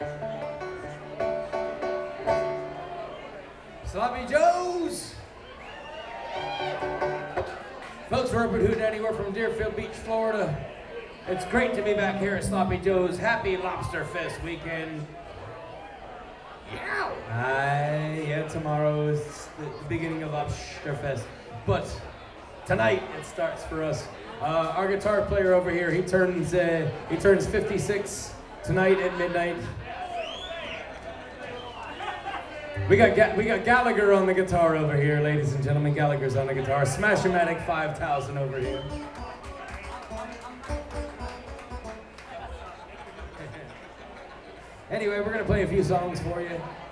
Sloppy Joe's! Folks, we're up at Hootenanny from Deerfield Beach, Florida. It's great to be back here at Sloppy Joe's. Happy Lobster Fest weekend. Yeah, tomorrow is the beginning of Lobster Fest. But tonight it starts for us. Our guitar player over here, he turns 56 tonight at midnight. We got Gallagher on the guitar over here, ladies and gentlemen. Gallagher's on the guitar. Smash-O-Matic 5000 over here. Anyway, we're gonna play a few songs for you.